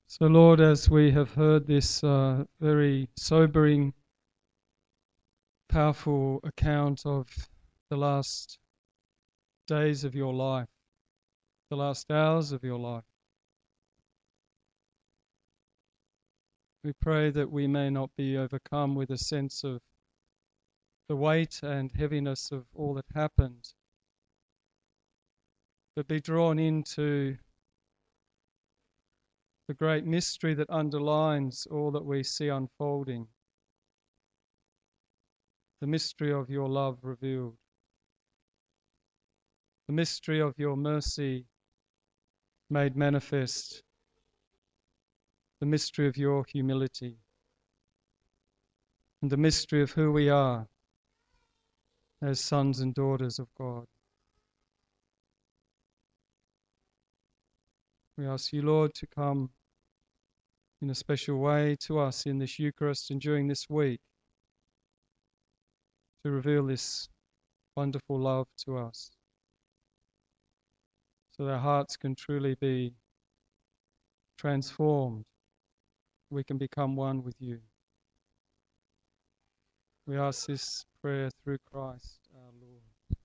So, Lord, as we have heard this very sobering, powerful account of the last days of your life, the last hours of your life, we pray that we may not be overcome with a sense of the weight and heaviness of all that happened, but be drawn into the great mystery that underlines all that we see unfolding, the mystery of your love revealed, the mystery of your mercy made manifest, the mystery of your humility, and the mystery of who we are as sons and daughters of God. We ask you, Lord, to come in a special way to us in this Eucharist and during this week to reveal this wonderful love to us, so that our hearts can truly be transformed. We can become one with you. We ask this prayer through Christ our Lord.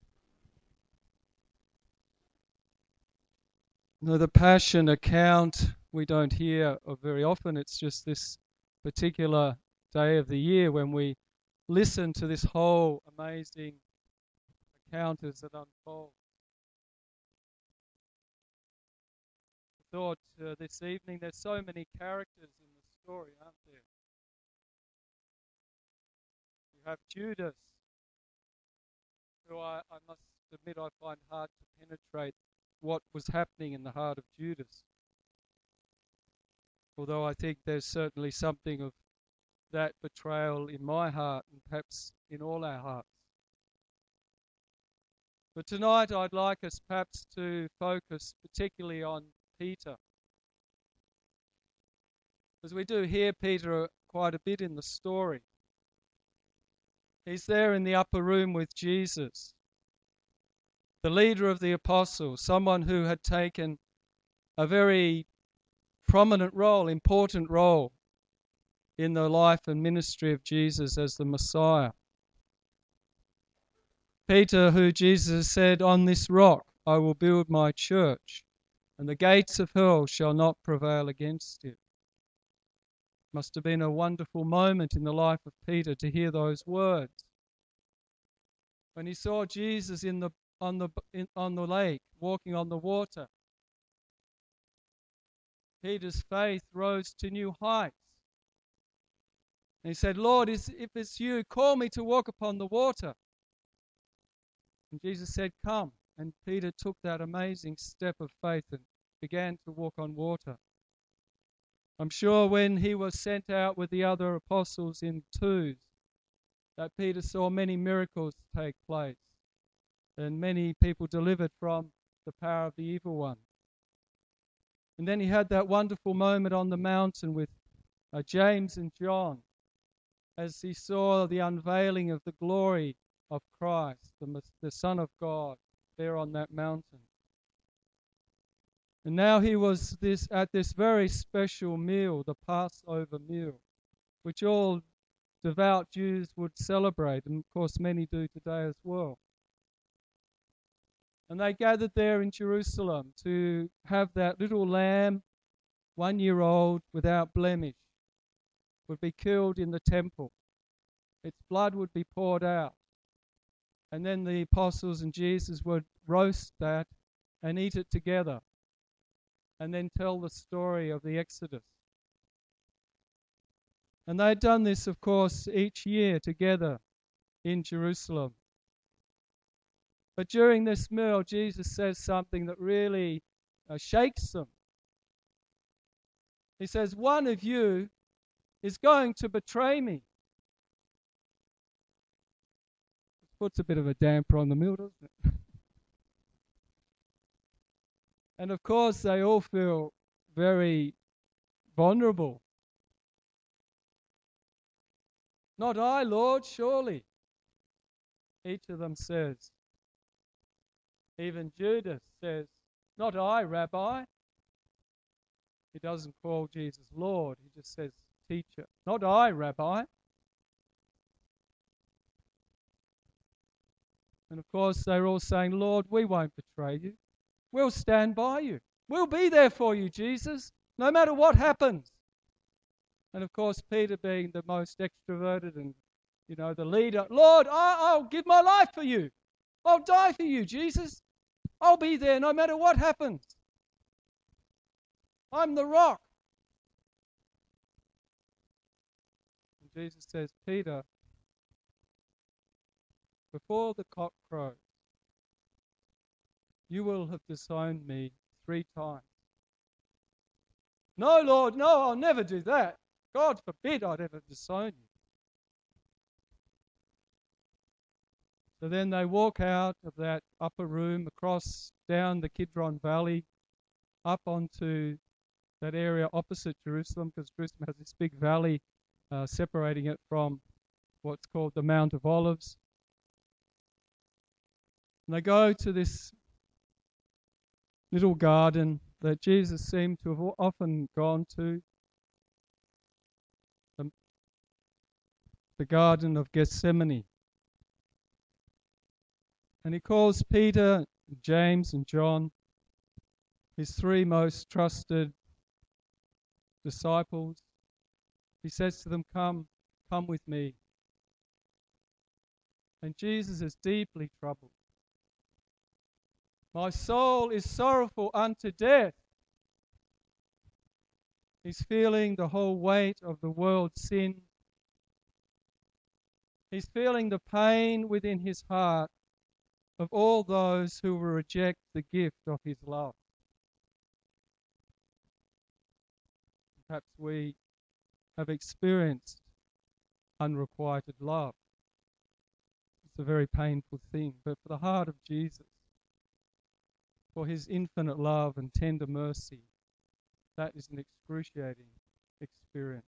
No, the Passion account we don't hear of very often. It's just this particular day of the year when we listen to this whole amazing account as it unfolds. I thought this evening there's so many characters in the story, aren't there? You have Judas, who I must admit I find hard to penetrate what was happening in the heart of Judas. Although I think there's certainly something of that betrayal in my heart and perhaps in all our hearts. But tonight I'd like us perhaps to focus particularly on Peter, as we do hear Peter quite a bit in the story. He's there in the upper room with Jesus, the leader of the apostles, someone who had taken a very prominent role, important role in the life and ministry of Jesus as the Messiah. Peter, who Jesus said, "On this rock I will build my church, and the gates of hell shall not prevail against it." Must have been a wonderful moment in the life of Peter to hear those words. When he saw Jesus on the lake, walking on the water, Peter's faith rose to new heights. And he said, "Lord, if it's you, call me to walk upon the water." And Jesus said, "Come." And Peter took that amazing step of faith and began to walk on water. I'm sure when he was sent out with the other apostles in twos, that Peter saw many miracles take place and many people delivered from the power of the evil one. And then he had that wonderful moment on the mountain with James and John, as he saw the unveiling of the glory of Christ, the Son of God, there on that mountain. And now he was at this very special meal, the Passover meal, which all devout Jews would celebrate, and of course many do today as well. And they gathered there in Jerusalem to have that little lamb, 1 year old, without blemish, would be killed in the temple. Its blood would be poured out. And then the apostles and Jesus would roast that and eat it together, and then tell the story of the Exodus. And they'd done this, of course, each year together in Jerusalem. But during this meal, Jesus says something that really shakes them. He says, "One of you is going to betray me." It puts a bit of a damper on the meal, doesn't it? And of course, they all feel very vulnerable. "Not I, Lord, surely," each of them says. Even Judas says, "Not I, Rabbi." He doesn't call Jesus Lord. He just says, teacher. Not I, Rabbi. And of course, they're all saying, Lord, we won't betray you. We'll stand by you. We'll be there for you, Jesus, no matter what happens. And of course, Peter being the most extroverted and, the leader, Lord, I'll give my life for you. I'll die for you, Jesus. I'll be there no matter what happens. I'm the rock. And Jesus says, Peter, before the cock crows, you will have disowned me 3 times. No, Lord, no, I'll never do that. God forbid I'd ever disown you. So then they walk out of that upper room, across, down the Kidron Valley, up onto that area opposite Jerusalem, because Jerusalem has this big valley separating it from what's called the Mount of Olives. And they go to this little garden that Jesus seemed to have often gone to, the Garden of Gethsemane. And he calls Peter, James, and John, his 3 most trusted disciples. He says to them, come with me. And Jesus is deeply troubled. My soul is sorrowful unto death. He's feeling the whole weight of the world's sin. He's feeling the pain within his heart of all those who will reject the gift of his love. Perhaps we have experienced unrequited love. It's a very painful thing, but for the heart of Jesus, for his infinite love and tender mercy, that is an excruciating experience.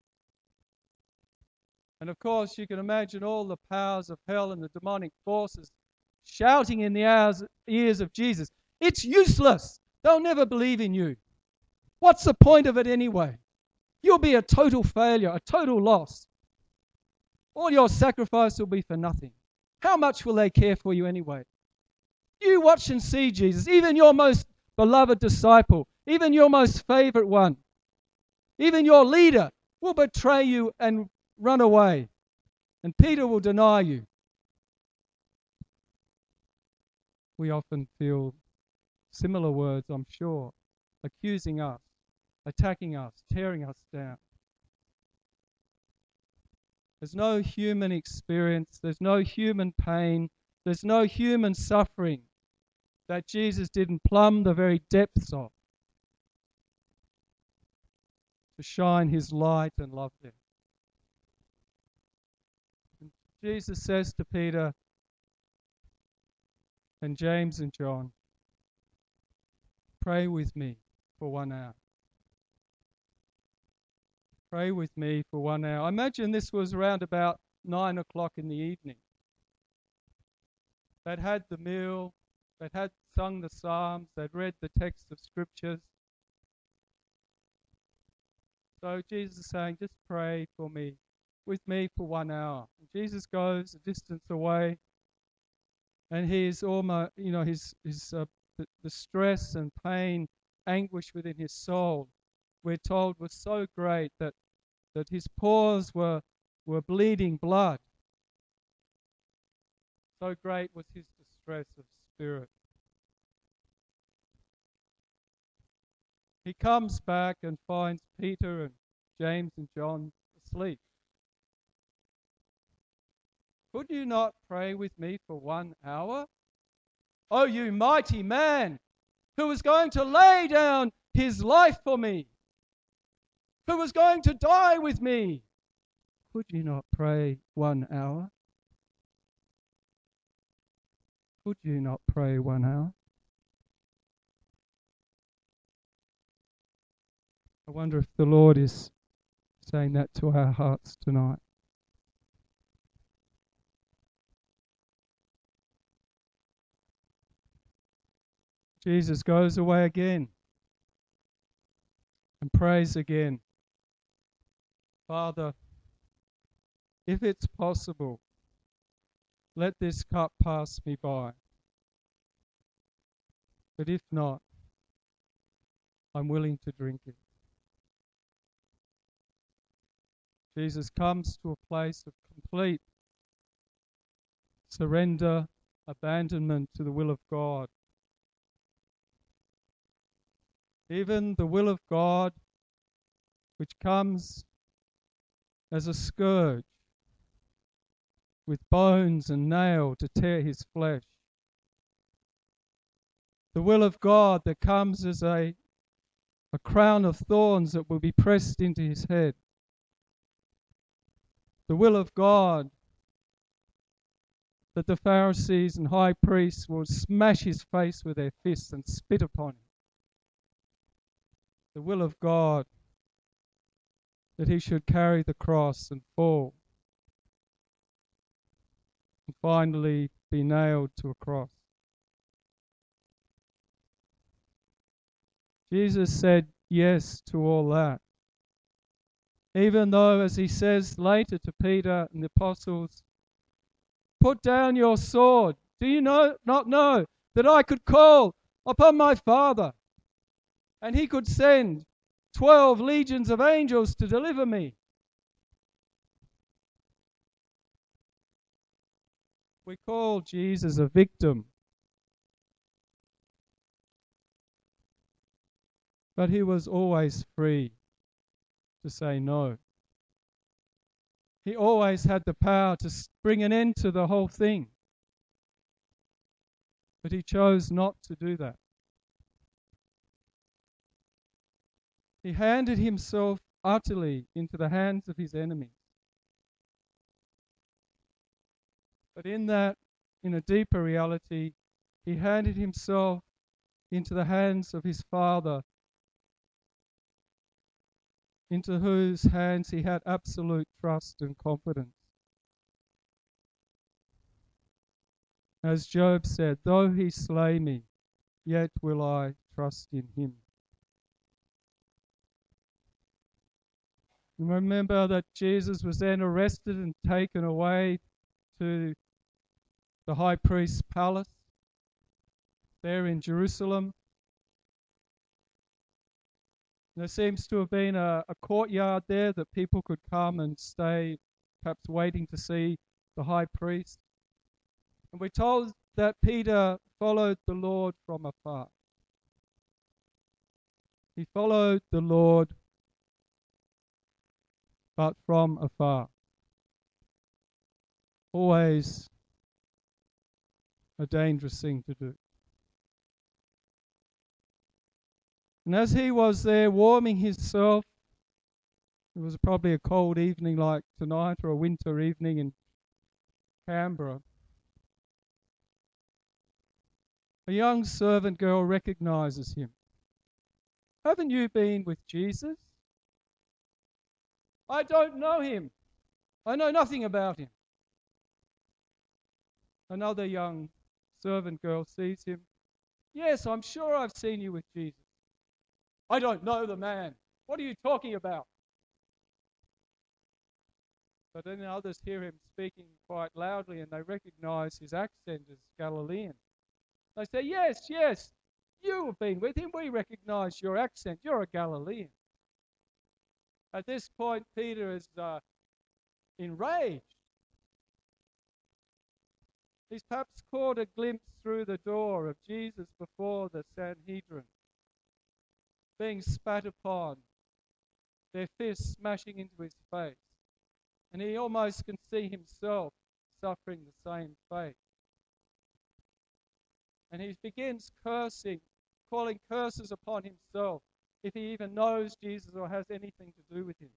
And of course, you can imagine all the powers of hell and the demonic forces shouting in the ears of Jesus, it's useless. They'll never believe in you. What's the point of it anyway? You'll be a total failure, a total loss. All your sacrifice will be for nothing. How much will they care for you anyway? You watch and see, Jesus. Even your most beloved disciple, even your most favorite one, even your leader will betray you and run away. And Peter will deny you. We often feel similar words, I'm sure, accusing us, attacking us, tearing us down. There's no human experience, there's no human pain, there's no human suffering that Jesus didn't plumb the very depths of to shine his light and love them. And Jesus says to Peter and James and John, pray with me for 1 hour. Pray with me for 1 hour. I imagine this was around about 9 o'clock in the evening. They'd had the meal, they'd had sung the psalms, they'd read the text of scriptures. So Jesus is saying, just pray for me, with me for 1 hour. And Jesus goes a distance away, and he's almost, the stress and pain, anguish within his soul, we're told, was so great that his pores were bleeding blood. So great was his distress of spirit. He comes back and finds Peter and James and John asleep. Could you not pray with me for 1 hour? Oh, you mighty man, who was going to lay down his life for me, who was going to die with me. Could you not pray 1 hour? Could you not pray 1 hour? I wonder if the Lord is saying that to our hearts tonight. Jesus goes away again. and prays again. Father, if it's possible, let this cup pass me by. But if not, I'm willing to drink it. Jesus comes to a place of complete surrender, abandonment to the will of God. Even the will of God, which comes as a scourge with bones and nail to tear his flesh. The will of God that comes as a crown of thorns that will be pressed into his head. The will of God that the Pharisees and high priests will smash his face with their fists and spit upon him. The will of God that he should carry the cross and fall and finally be nailed to a cross. Jesus said yes to all that. Even though, as he says later to Peter and the apostles, put down your sword. Do you not know that I could call upon my Father and he could send 12 legions of angels to deliver me? We call Jesus a victim. But he was always free to say no. He always had the power to bring an end to the whole thing. But he chose not to do that. He handed himself utterly into the hands of his enemies. But in that, in a deeper reality, he handed himself into the hands of his Father, into whose hands he had absolute trust and confidence. As Job said, though he slay me, yet will I trust in him. Remember that Jesus was then arrested and taken away to the high priest's palace there in Jerusalem. There seems to have been a courtyard there that people could come and stay, perhaps waiting to see the high priest. And we're told that Peter followed the Lord from afar. He followed the Lord, but from afar. Always a dangerous thing to do. And as he was there warming himself, it was probably a cold evening like tonight or a winter evening in Canberra, a young servant girl recognizes him. Haven't you been with Jesus? I don't know him. I know nothing about him. Another young servant girl sees him. Yes, I'm sure I've seen you with Jesus. I don't know the man. What are you talking about? But then others hear him speaking quite loudly and they recognize his accent as Galilean. They say, yes, you have been with him. We recognize your accent. You're a Galilean. At this point, Peter is enraged. He's perhaps caught a glimpse through the door of Jesus before the Sanhedrin, being spat upon, their fists smashing into his face. And he almost can see himself suffering the same fate. And he begins cursing, calling curses upon himself, if he even knows Jesus or has anything to do with him.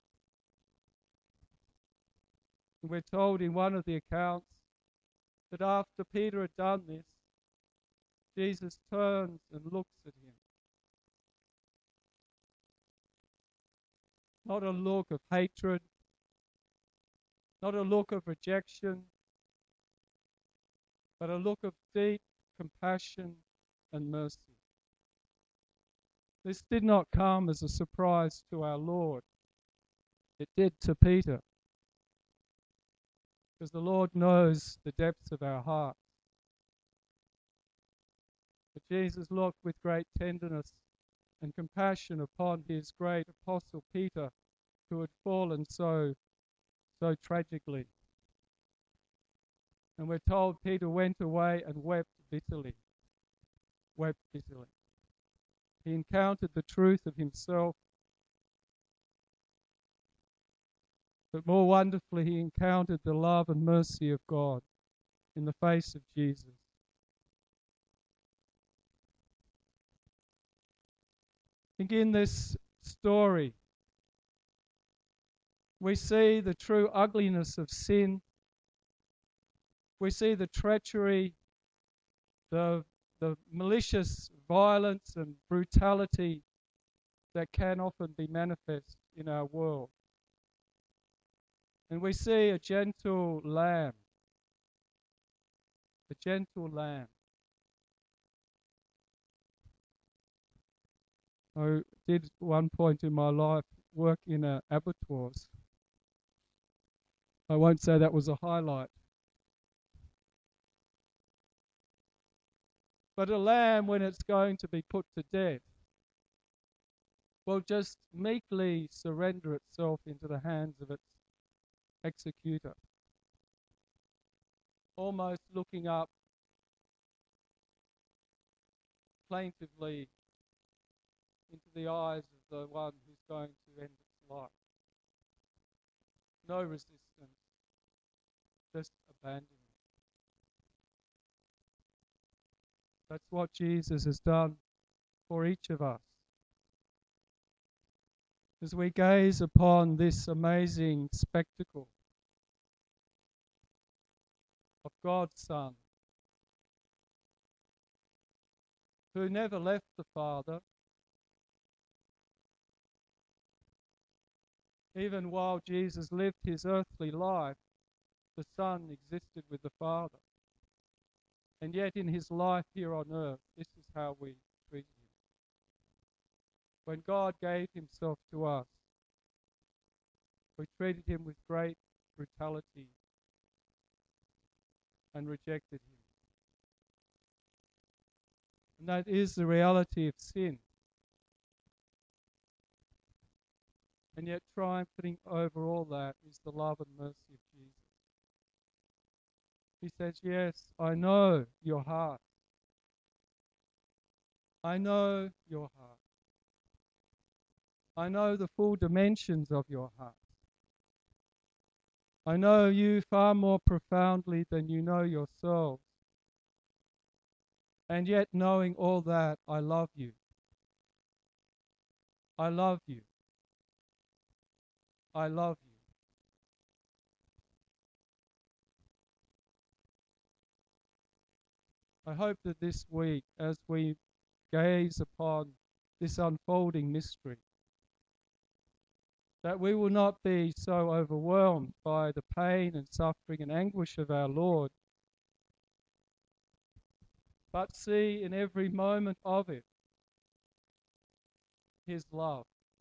And we're told in one of the accounts that after Peter had done this, Jesus turns and looks at him. Not a look of hatred, not a look of rejection, but a look of deep compassion and mercy. This did not come as a surprise to our Lord. It did to Peter, because the Lord knows the depths of our hearts. But Jesus looked with great tenderness and compassion upon his great apostle Peter, who had fallen so tragically. And we're told Peter went away and wept bitterly. Wept bitterly. He encountered the truth of himself, but more wonderfully, he encountered the love and mercy of God in the face of Jesus. I think in this story, we see the true ugliness of sin. We see the treachery, the malicious violence and brutality that can often be manifest in our world. And we see a gentle lamb. A gentle lamb. I did one point in my life work in abattoirs. I won't say that was a highlight. But a lamb, when it's going to be put to death, will just meekly surrender itself into the hands of its executor, almost looking up plaintively into the eyes of the one who's going to end its life. No resistance, just abandonment. That's what Jesus has done for each of us. As we gaze upon this amazing spectacle of God's Son, who never left the Father, even while Jesus lived his earthly life, the Son existed with the Father. And yet in his life here on earth, this is how we treat him. When God gave himself to us, we treated him with great brutality and rejected him. And that is the reality of sin. And yet triumphing over all that is the love and mercy of Jesus. He says, yes, I know your heart. I know your heart. I know the full dimensions of your heart. I know you far more profoundly than you know yourselves. And yet knowing all that, I love you. I love you. I love you. I hope that this week, as we gaze upon this unfolding mystery, that we will not be so overwhelmed by the pain and suffering and anguish of our Lord, but see in every moment of it his love.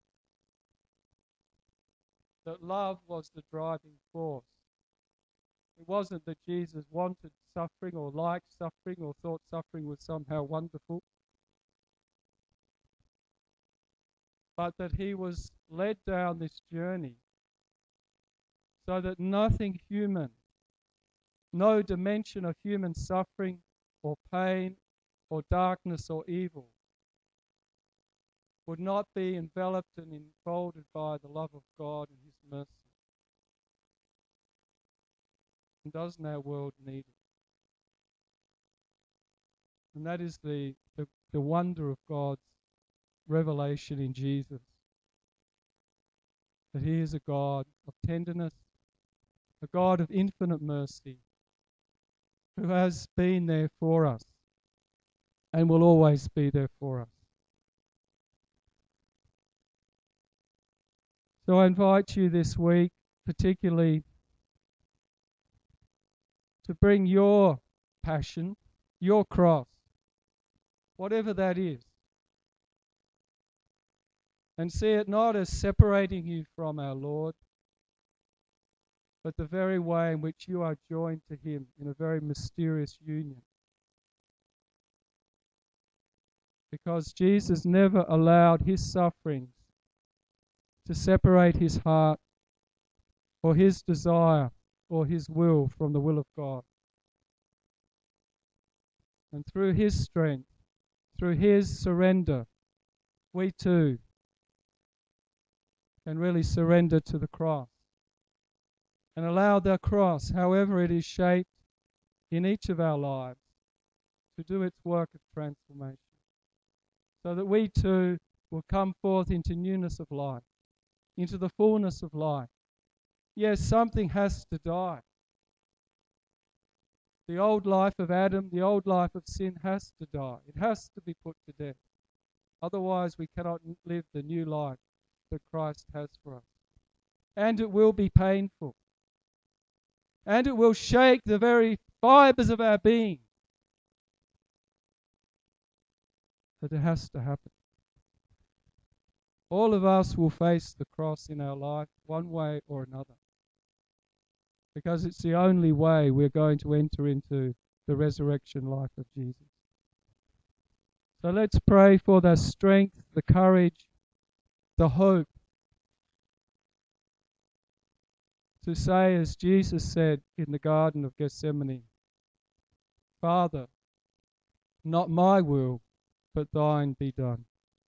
That love was the driving force. It wasn't that Jesus wanted suffering or liked suffering or thought suffering was somehow wonderful, but that he was led down this journey so that nothing human, no dimension of human suffering or pain or darkness or evil would not be enveloped and enfolded by the love of God and his mercy. And doesn't our world need it? And that is the wonder of God's revelation in Jesus. That he is a God of tenderness, a God of infinite mercy, who has been there for us and will always be there for us. So I invite you this week, particularly, to bring your passion, your cross, whatever that is, And see it not as separating you from our Lord, but the very way in which you are joined to him in a very mysterious union. Because Jesus never allowed his sufferings to separate his heart or his desire or his will from the will of God. And through his strength, through his surrender, we too can really surrender to the cross and allow the cross, however it is shaped in each of our lives, to do its work of transformation, so that we too will come forth into newness of life, into the fullness of life. Yes, something has to die. The old life of Adam, the old life of sin has to die. It has to be put to death. Otherwise, we cannot live the new life that Christ has for us. And it will be painful. And it will shake the very fibers of our being. But it has to happen. All of us will face the cross in our life one way or another, because it's the only way we're going to enter into the resurrection life of Jesus. So let's pray for the strength, the courage, the hope to say, as Jesus said in the Garden of Gethsemane, Father, not my will, but thine be done.